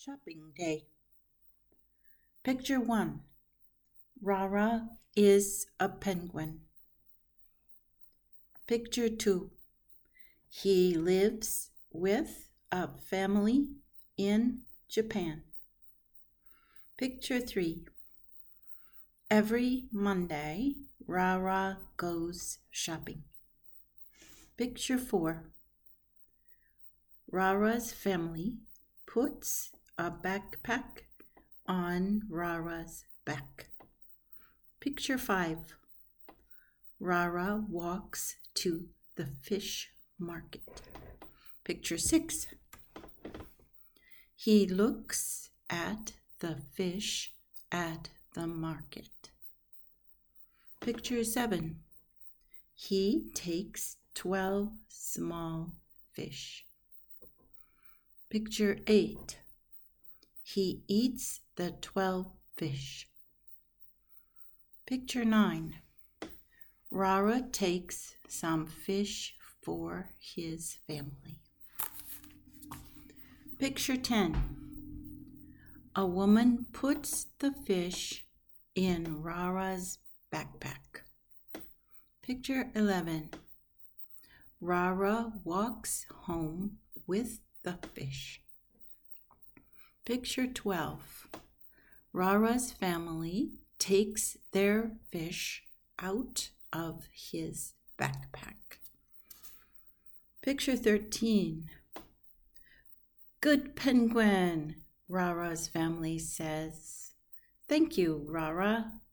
Shopping Day. Picture 1. Rara is a penguin. Picture 2. He lives with a family in Japan. Picture 3. Every Monday, Rara goes shopping. Picture 4. Rara's family puts a backpack on Rara's back. Picture 5. Rara walks to the fish market. Picture 6. He looks at the fish at the market. Picture 7. He takes 12 small fish. Picture 8. He eats the 12 fish. Picture 9. Rara takes some fish for his family. Picture 10. A woman puts the fish in Rara's backpack. Picture 11. Rara walks home with the fish. Picture 12. Rara's family takes their fish out of his backpack. Picture 13. Good penguin, Rara's family says. Thank you, Rara.